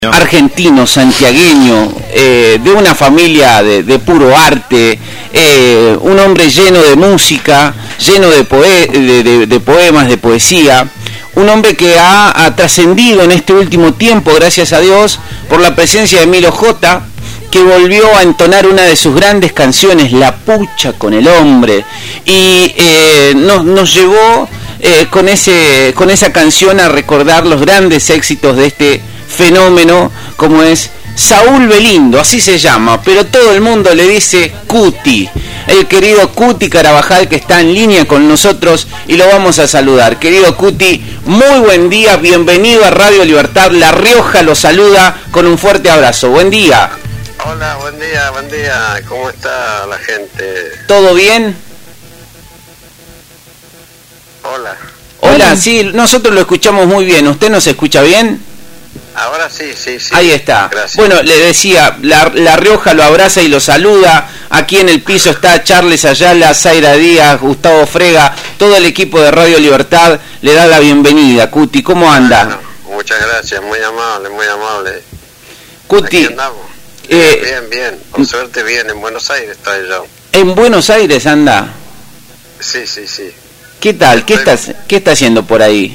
Argentino, santiagueño, de una familia de puro arte, un hombre lleno de música, lleno de poemas, de poesía, un hombre que ha trascendido en este último tiempo, gracias a Dios, por la presencia de Emilio J., que volvió a entonar una de sus grandes canciones, La Pucha con el Hombre, y nos llevó con esa canción a recordar los grandes éxitos de este fenómeno, como es Saúl Belindo, así se llama, pero todo el mundo le dice Cuti, el querido Cuti Carabajal, que está en línea con nosotros y lo vamos a saludar. Querido Cuti, muy buen día, bienvenido a Radio Libertad, La Rioja lo saluda con un fuerte abrazo, buen día. Hola, buen día, ¿cómo está la gente? ¿Todo bien? Hola, sí, nosotros lo escuchamos muy bien, ¿usted nos escucha bien? Ahora sí. Ahí está. Gracias. Bueno, le decía, la Rioja lo abraza y lo saluda. Aquí en el piso está Charles Ayala, Zaira Díaz, Gustavo Frega, todo el equipo de Radio Libertad le da la bienvenida. Cuti, ¿cómo anda? Bueno, muchas gracias, muy amable. Cuti, aquí andamos. Bien, por suerte bien, en Buenos Aires estoy yo. ¿En Buenos Aires anda? Sí. ¿Qué tal? ¿Qué está haciendo por ahí?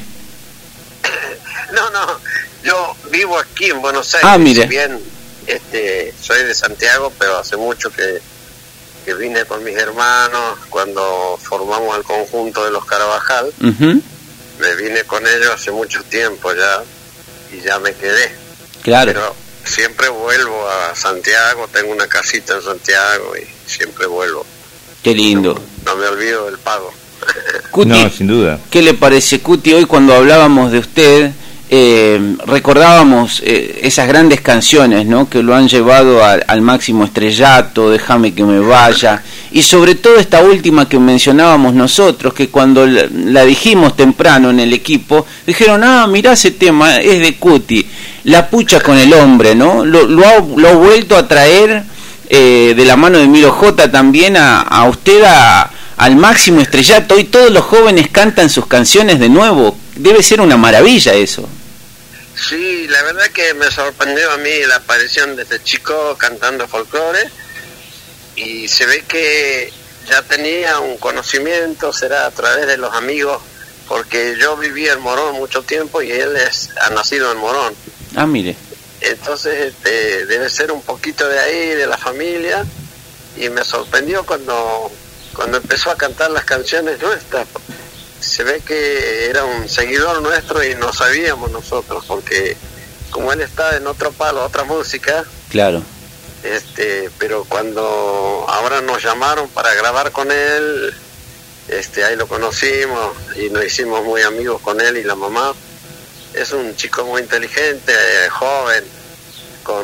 No, yo vivo aquí en Buenos Aires. Ah, mire. Si bien soy de Santiago, pero hace mucho que vine con mis hermanos cuando formamos el conjunto de los Carabajal. Uh-huh. Me vine con ellos hace mucho tiempo ya y ya me quedé. Claro. Pero siempre vuelvo a Santiago, tengo una casita en Santiago y siempre vuelvo. Qué lindo. No me olvido del pago. Cuti, no, sin duda. ¿Qué le parece, Cuti? Hoy cuando hablábamos de usted, recordábamos esas grandes canciones, ¿no?, que lo han llevado al máximo estrellato, Déjame que me vaya, y sobre todo esta última que mencionábamos nosotros, que cuando la dijimos temprano en el equipo, dijeron, mirá ese tema, es de Cuti, La Pucha con el Hombre, ¿no? Lo ha vuelto a traer de la mano de Emilio J. también a usted al máximo estrellato. Hoy todos los jóvenes cantan sus canciones de nuevo. Debe ser una maravilla eso. Sí, la verdad que me sorprendió a mí la aparición de este chico cantando folclore y se ve que ya tenía un conocimiento, será a través de los amigos, porque yo viví en Morón mucho tiempo y él ha nacido en Morón. Ah, mire. Entonces debe ser un poquito de ahí, de la familia, y me sorprendió cuando empezó a cantar las canciones nuestras. Se ve que era un seguidor nuestro y no sabíamos nosotros, porque como él está en otro palo, otra música. Claro. Pero cuando ahora nos llamaron para grabar con él, ahí lo conocimos y nos hicimos muy amigos con él y la mamá. Es un chico muy inteligente, joven, con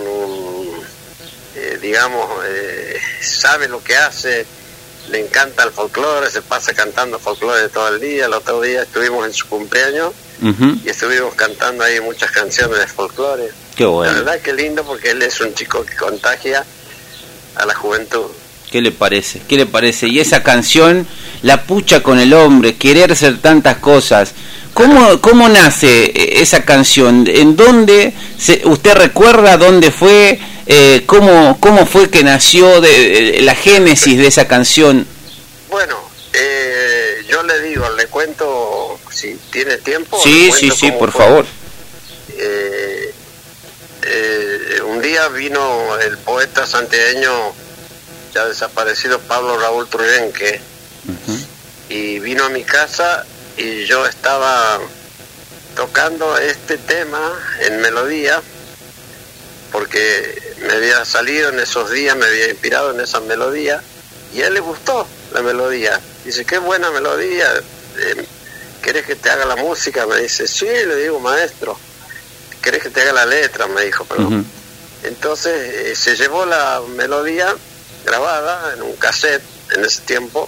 sabe lo que hace. Le encanta el folclore, se pasa cantando folclore todo el día. El otro día estuvimos en su cumpleaños. Uh-huh. Y estuvimos cantando ahí muchas canciones de folclore. Qué bueno. La verdad que lindo, porque él es un chico que contagia a la juventud. ¿Qué le parece? Y esa canción, La Pucha con el Hombre, Querer Ser Tantas Cosas, ¿cómo nace esa canción? ¿En dónde usted recuerda dónde fue? ¿Cómo fue que nació la génesis de esa canción? Bueno, yo le cuento, si tiene tiempo. Sí, por favor. Un día vino el poeta santiagueño ya desaparecido Pablo Raúl Truyenque. Uh-huh. Y vino a mi casa y yo estaba tocando este tema en melodía, porque me había salido en esos días, me había inspirado en esa melodía, y a él le gustó la melodía. Dice, qué buena melodía, ¿querés que te haga la música? Me dice, sí, le digo, maestro. ¿Querés que te haga la letra? Me dijo, perdón. Uh-huh. Entonces se llevó la melodía grabada en un cassette en ese tiempo,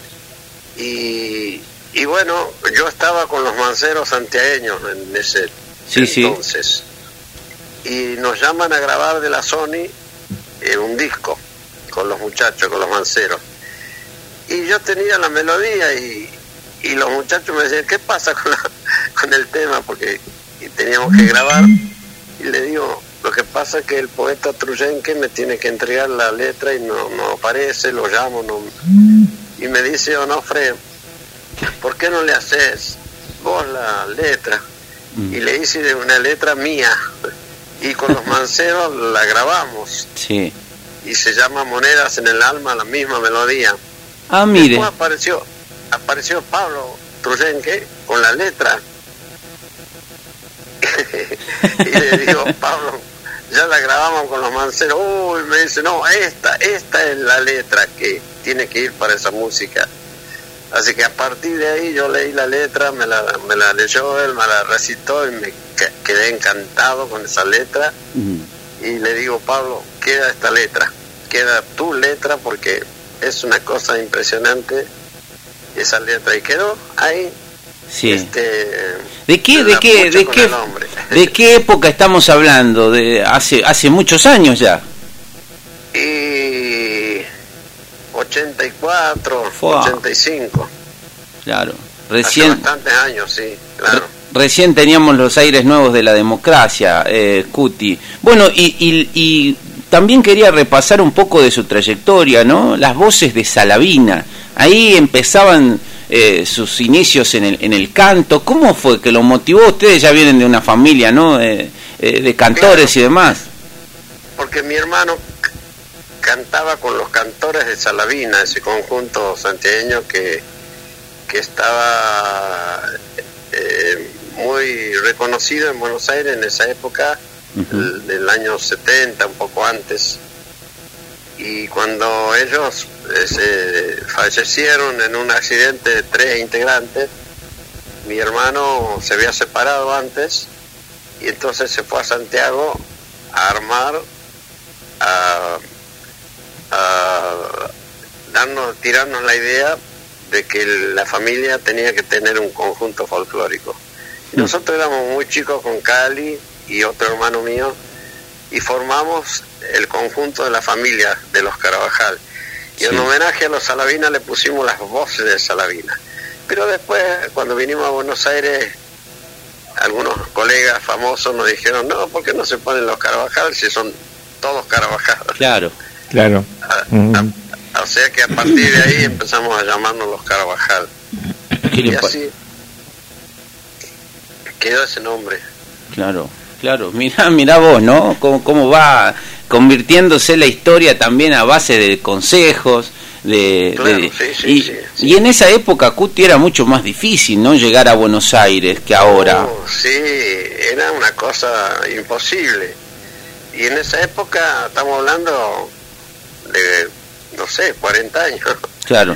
y bueno, yo estaba con los manceros santiagueños en ese entonces. Y nos llaman a grabar de la Sony un disco con los muchachos, con los manceros. Y yo tenía la melodía y los muchachos me decían, ¿qué pasa con el tema? Porque teníamos que grabar. Y le digo, Lo que pasa es que el poeta Truyenque me tiene que entregar la letra y no aparece, lo llamo, y me dice: Onofre, ¿por qué no le haces vos la letra? Y le hice una letra mía, y con los manceros la grabamos. Sí. Y se llama Monedas en el Alma, la misma melodía. Ah, mire. Después apareció Pablo Truyenque con la letra. Y le digo: Pablo, ya la grabamos con los manceros. Uy, me dice: no, esta es la letra que tiene que ir para esa música. Así que a partir de ahí yo leí la letra, me la leyó él, me la recitó y me quedé encantado con esa letra. Y le digo: Pablo, queda esta letra, queda tu letra, porque es una cosa impresionante esa letra. Y quedó ahí. Sí. ¿De qué época estamos hablando? De hace muchos años ya. Y 84, 85. Claro. Hace bastantes años, sí, claro. Recién teníamos los aires nuevos de la democracia, Cuti. Bueno, y también quería repasar un poco de su trayectoria, ¿no? Las voces de Salavina. Ahí empezaban sus inicios en el canto. ¿Cómo fue que lo motivó? Ustedes ya vienen de una familia, ¿no? De cantores, claro, y demás. Porque mi hermano cantaba con los cantores de Salavina, ese conjunto santiagueño que estaba muy reconocido en Buenos Aires en esa época, del año 70, un poco antes. Y cuando ellos fallecieron en un accidente de 3 integrantes, mi hermano se había separado antes y entonces se fue a Santiago a armar, a tirarnos la idea de que la familia tenía que tener un conjunto folclórico. Y nosotros éramos muy chicos con Cali y otro hermano mío, y formamos el conjunto de la familia de los Carabajal. Y en homenaje a los Salavina le pusimos las voces de Salavina. Pero después, cuando vinimos a Buenos Aires, algunos colegas famosos nos dijeron: no, ¿por qué no se ponen los Carabajal si son todos Carabajal? Claro. O sea que a partir de ahí empezamos a llamarnos los Carabajal. Y así quedó ese nombre. Claro. Mirá vos, ¿no? Cómo va convirtiéndose la historia también a base de consejos. Y en esa época, Cuti, era mucho más difícil, ¿no? Llegar a Buenos Aires que ahora. Sí, era una cosa imposible. Y en esa época, estamos hablando de, no sé, 40 años. Claro.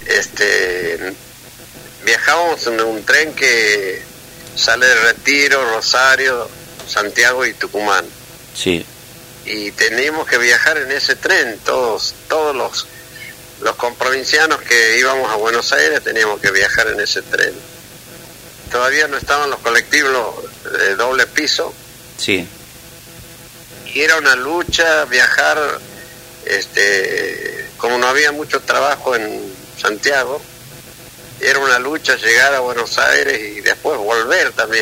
Viajábamos en un tren que sale de Retiro, Rosario, Santiago y Tucumán. Sí. Y teníamos que viajar en ese tren, todos los comprovincianos que íbamos a Buenos Aires teníamos que viajar en ese tren. Todavía no estaban los colectivos de doble piso. Sí. Y era una lucha viajar, como no había mucho trabajo en Santiago, era una lucha llegar a Buenos Aires y después volver también.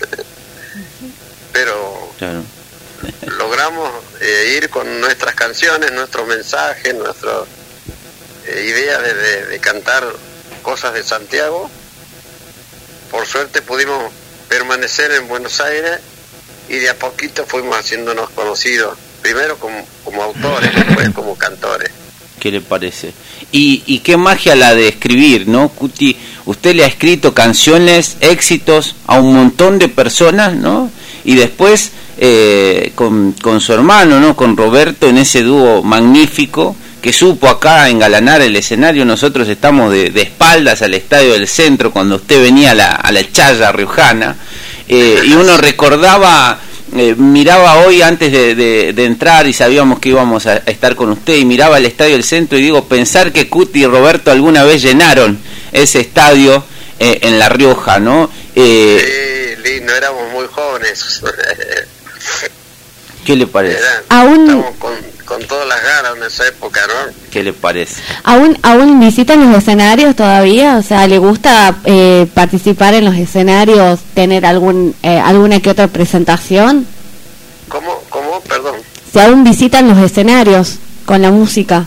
Pero claro, logramos ir con nuestras canciones, nuestros mensajes, nuestra idea de cantar cosas de Santiago. Por suerte pudimos permanecer en Buenos Aires y de a poquito fuimos haciéndonos conocidos, primero como autores, después como cantores. ¿Qué le parece? Y qué magia la de escribir, ¿no, Cuti? Usted le ha escrito canciones, éxitos a un montón de personas, ¿no? Y después con su hermano, ¿no? Con Roberto, en ese dúo magnífico que supo acá engalanar el escenario. Nosotros estamos de espaldas al Estadio del Centro cuando usted venía a la Chaya riojana, y uno recordaba, miraba hoy antes de entrar y sabíamos que íbamos a estar con usted, y miraba el Estadio del Centro y digo, pensar que Cuti y Roberto alguna vez llenaron ese estadio en La Rioja, ¿no? Sí, lindo, éramos muy jóvenes. ¿Qué le parece? Estamos con todas las ganas en esa época, ¿no? ¿Qué le parece? ¿Aún visitan los escenarios todavía? O sea, ¿le gusta participar en los escenarios, tener alguna que otra presentación? ¿Cómo? Perdón. Si aún visitan los escenarios con la música.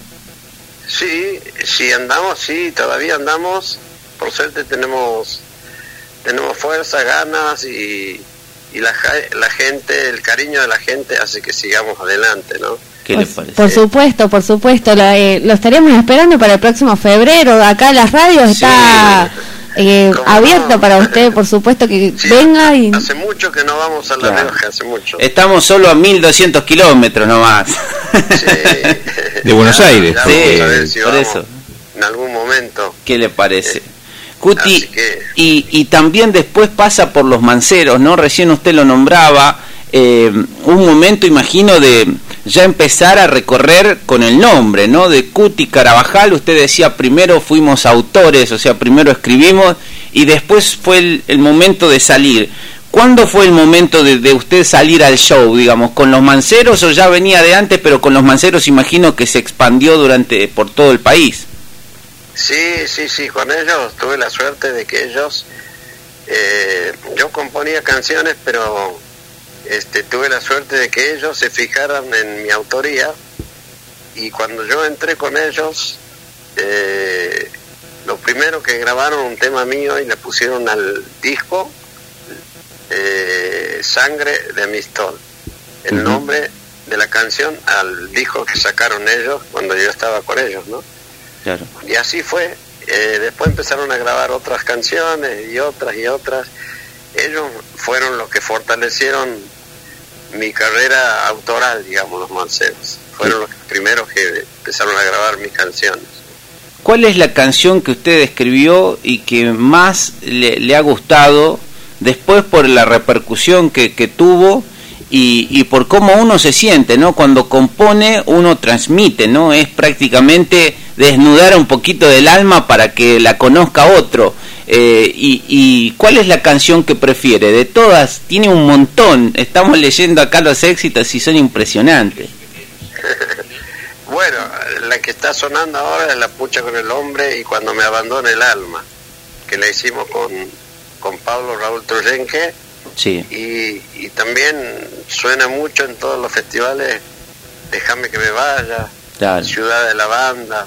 Sí, andamos, sí, todavía andamos. Por suerte tenemos fuerza, ganas y la gente, el cariño de la gente hace que sigamos adelante, ¿no? ¿Qué les parece? Por supuesto, lo estaremos esperando para el próximo febrero. Acá la radio está abierto para usted, por supuesto que venga. Y hace mucho que no vamos a La Rioja, hace mucho. Estamos solo a 1200 kilómetros nomás. Sí. De Buenos Aires. Sí, a ver si por vamos eso. En algún momento. ¿Qué le parece? Cuti, que... y también después pasa por los manceros, ¿no? Recién usted lo nombraba, un momento, imagino, de ya empezar a recorrer con el nombre, ¿no? De Cuti Carabajal. Usted decía, primero fuimos autores, o sea, primero escribimos y después fue el momento de salir. ¿Cuándo fue el momento de usted salir al show, digamos, con los manceros o ya venía de antes, pero con los manceros imagino que se expandió por todo el país? Sí, con ellos tuve la suerte de que ellos, yo componía canciones, pero tuve la suerte de que ellos se fijaran en mi autoría, y cuando yo entré con ellos, lo primero que grabaron un tema mío y le pusieron al disco Sangre de Amistad, el nombre de la canción al disco que sacaron ellos cuando yo estaba con ellos, ¿no? Claro. Y así fue. Después empezaron a grabar otras canciones y otras. Ellos fueron los que fortalecieron mi carrera autoral, digamos, los manceros. Fueron los primeros que empezaron a grabar mis canciones. ¿Cuál es la canción que usted escribió y que más le ha gustado después por la repercusión que tuvo y por cómo uno se siente, ¿no? Cuando compone uno transmite, ¿no? Es prácticamente desnudar un poquito del alma para que la conozca otro. ¿Y cuál es la canción que prefiere? De todas, tiene un montón. Estamos leyendo acá los éxitos y son impresionantes. Bueno, la que está sonando ahora es La Pucha con el Hombre y Cuando me abandone el alma, que la hicimos con Pablo Raúl Troyenque. Sí. Y también suena mucho en todos los festivales. Déjame que me vaya, claro. Ciudad de la Banda,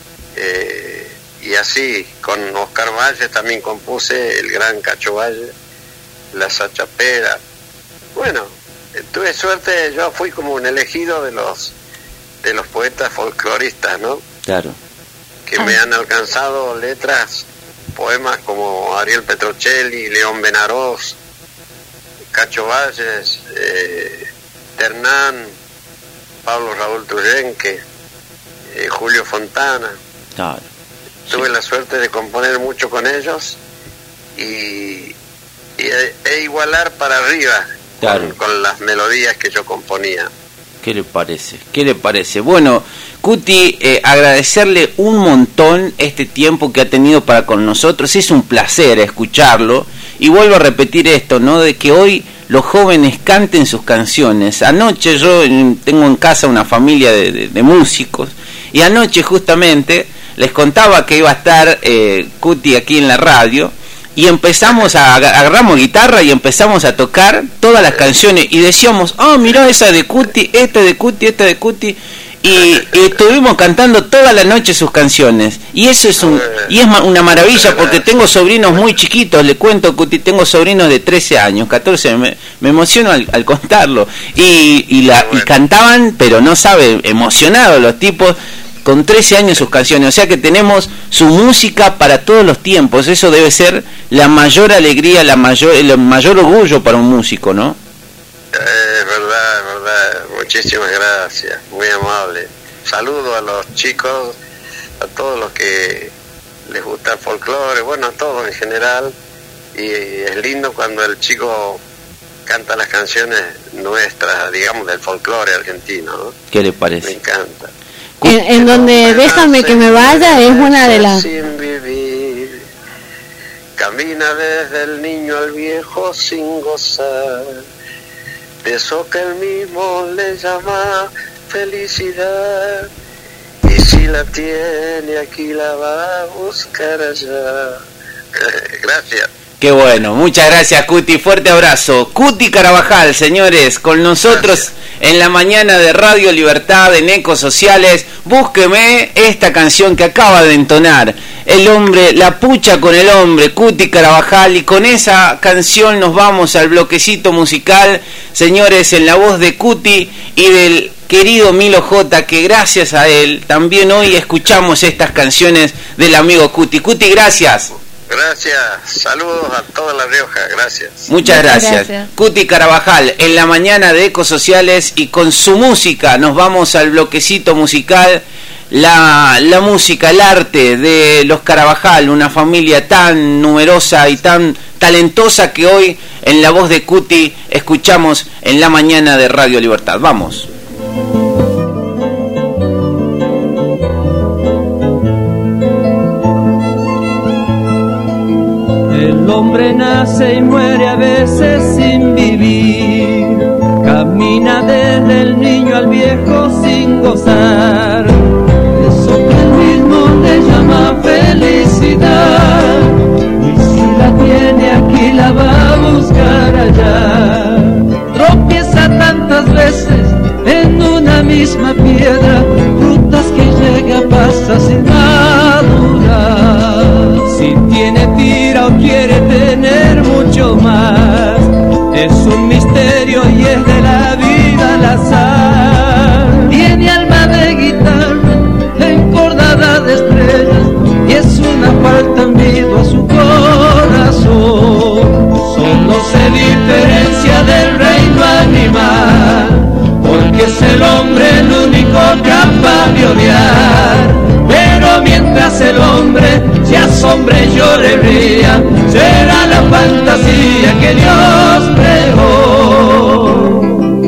y así con Oscar Valle también compuse El Gran Cacho Valle, La Sachapera. Bueno, tuve suerte, yo fui como un elegido de los poetas folcloristas, ¿no? Claro. Que me han alcanzado letras, poemas como Ariel Petrocelli, León Benarós, Cacho Valles, Ternán, Pablo Raúl Troyenque, Julio Fontana. Claro. Tuve la suerte de componer mucho con ellos e igualar para arriba, claro, con las melodías que yo componía. ¿Qué le parece? ¿Qué le parece? Bueno, Cuti, agradecerle un montón este tiempo que ha tenido para con nosotros. Es un placer escucharlo. Y vuelvo a repetir esto, ¿no? De que hoy los jóvenes canten sus canciones. Anoche yo tengo en casa una familia de músicos. Y anoche justamente les contaba que iba a estar Cuti aquí en la radio. Y empezamos agarramos guitarra y empezamos a tocar todas las canciones. Y decíamos, mirá esa de Cuti, esta de Cuti. Y estuvimos cantando toda la noche sus canciones. Y eso es una maravilla, porque tengo sobrinos muy chiquitos. Le cuento, Cuti, tengo sobrinos de 13 años, 14, me emociono al contarlo. Y cantaban, pero no sabe, emocionados los tipos, con 13 años sus canciones. O sea que tenemos su música para todos los tiempos. Eso debe ser la mayor alegría, el mayor orgullo para un músico, ¿no? Verdad. Muchísimas gracias, muy amable. Saludo a los chicos, a todos los que les gusta el folclore, bueno, a todos en general. Y es lindo cuando el chico canta las canciones nuestras, digamos, del folclore argentino, ¿no? ¿Qué le parece? Me encanta. En donde Déjame que me vaya es una de las... Sin vivir, camina desde el niño al viejo sin gozar de eso que él mismo le llama felicidad, y si la tiene aquí la va a buscar allá. Gracias. Qué bueno, muchas gracias Cuti, fuerte abrazo. Cuti Carabajal, señores, con nosotros en la mañana de Radio Libertad en Ecosociales. Búsqueme esta canción que acaba de entonar, el hombre, la pucha con el hombre, Cuti Carabajal, y con esa canción nos vamos al bloquecito musical, señores, en la voz de Cuti y del querido Milo J, que gracias a él también hoy escuchamos estas canciones del amigo Cuti. Cuti, gracias. Gracias, saludos a toda La Rioja, gracias. Muchas gracias. Cuti Carabajal en la mañana de Ecosociales, y con su música nos vamos al bloquecito musical, la música, el arte de los Carabajal, una familia tan numerosa y tan talentosa que hoy en la voz de Cuti escuchamos en la mañana de Radio Libertad. Vamos. El hombre nace y muere a veces sin vivir, camina desde el niño al viejo sin gozar, eso que él mismo le llama felicidad, y si la tiene aquí la va a buscar allá. Tropieza tantas veces en una misma piedra, frutas que llega pasa sin madurar. Si tiene tira o quiere tener mucho más, es un misterio y es de la vida al azar. Tiene alma de guitarra encordada de estrellas, y es una falta en vida a su corazón. Solo se diferencia del reino animal, porque es el hombre el único capaz de odiar. Pero mientras el hombre se asombre y llore y ría, será la fantasía que Dios creó.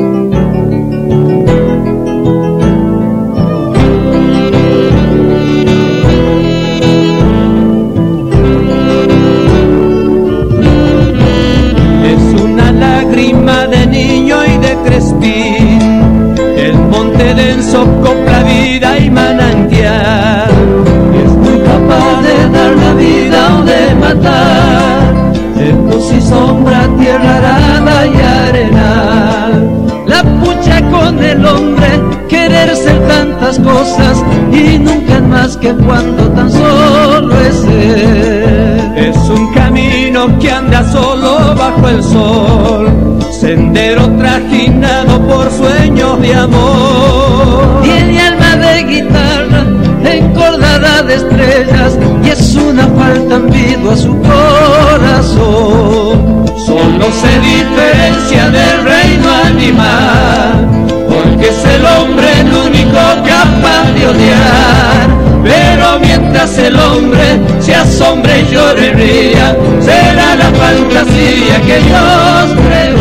Es una lágrima de niño y de crespín, el monte denso copla vida y manantial, es muy capaz de dar la vida o de matar, de luz y sombra, tierra arada y arenal. La pucha con el hombre, querer ser tantas cosas y nunca más que cuando tan solo es él. Es un camino que anda solo bajo el sol, sendero trajinado por sueños de amor. Tiene alma de guitarra encordada de estrellas, y es una falta en vida a su corazón. Solo se diferencia del reino animal, porque es el hombre el único capaz de odiar. Pero mientras el hombre se asombre y llore y ría, será la fantasía que Dios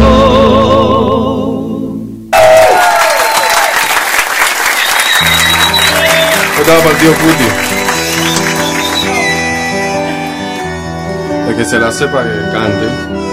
creó. Estaba partido Cuti. El que se la sepa que cante.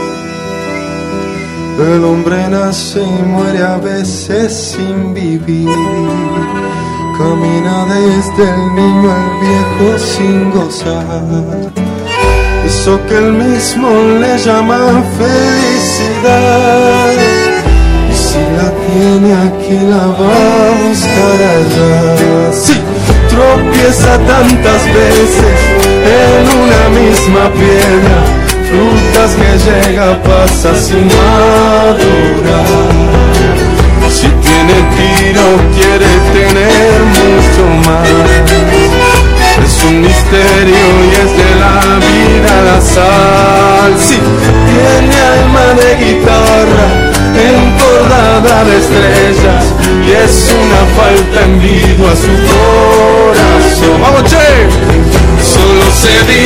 El hombre nace y muere a veces sin vivir, camina desde el niño al viejo sin gozar, eso que él mismo le llama felicidad, y si la tiene aquí la va a buscar allá. Sí, tropieza tantas veces en una misma piedra, frutas que llega pasa sin madurar. Si tiene tiro quiere tener mucho más, es un misterio y es de la vida la sal. Sí, tiene alma de guitarra encordada de estrellas, y es una falta en vida a su corazón. ¡Vamos, che! Solo se